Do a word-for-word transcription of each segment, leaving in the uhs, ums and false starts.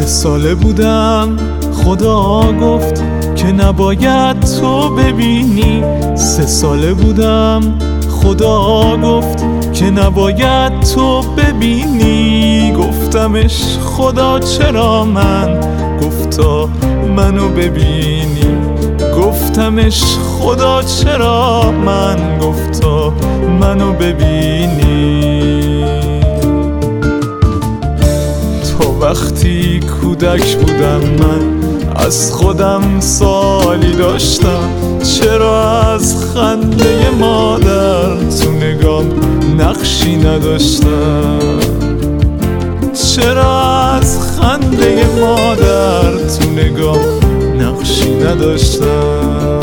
ساله بودم خدا گفت که نباید تو ببینی. سه ساله بودم خدا گفت که نباید تو ببینی. گفتمش خدا چرا من؟ گفتا منو ببینی. گفتمش خدا چرا من؟ گفتا منو ببینی. تو وقتی کودک بودم من از خودم سوالی داشتم، چرا از خنده مادر تو نگام نقشی نداشتم؟ چرا از خنده مادر تو نگام نقشی نداشتم؟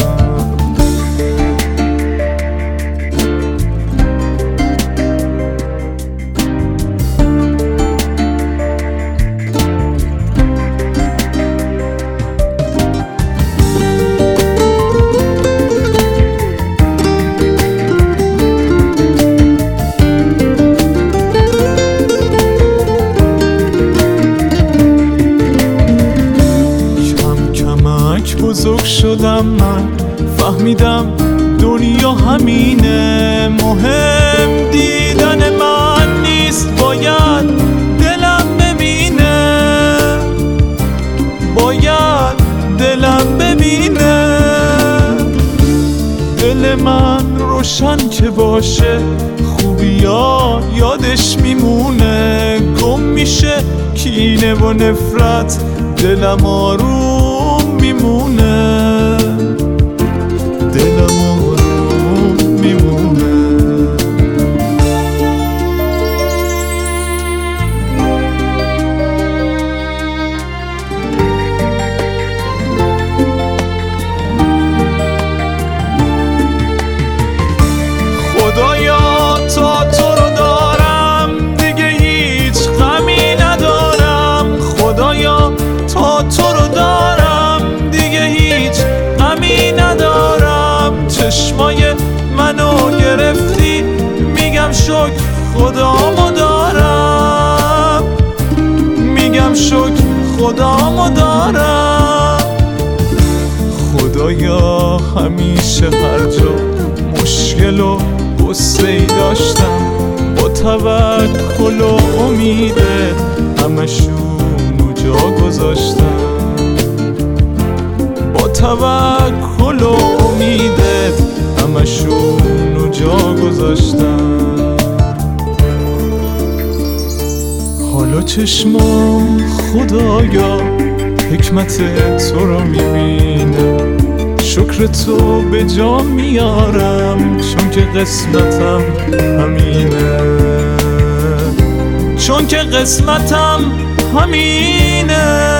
بزرگ شدم من، فهمیدم دنیا همینه. مهم دیدن من نیست، باید دلم ببینه. باید دلم ببینه. دل من روشن که باشه، خوبیا یادش میمونه. گم میشه کینه و نفرت، دلم آروم میمونه. دلم آروم میمونه. خدایا تا تو رو دارم دیگه هیچ غمی ندارم. خدایا تا تو رو دارم دیگه هیچ غمی ندارم. چشمای منو گرفتی، میگم شکر خدامو دارم. میگم شکر خدامو دارم. خدایا همیشه هر جا مشکل و غصه‌ای داشتم، با توکل و امیده همشونو جا گذاشتم. با توکل و امیدت همشونو جا گذاشتم. حالا چشمام خدایا حکمت تو رو میبینه. شکر تو به جا میارم، چون که قسمتم همینه. چون که قسمتم همینه.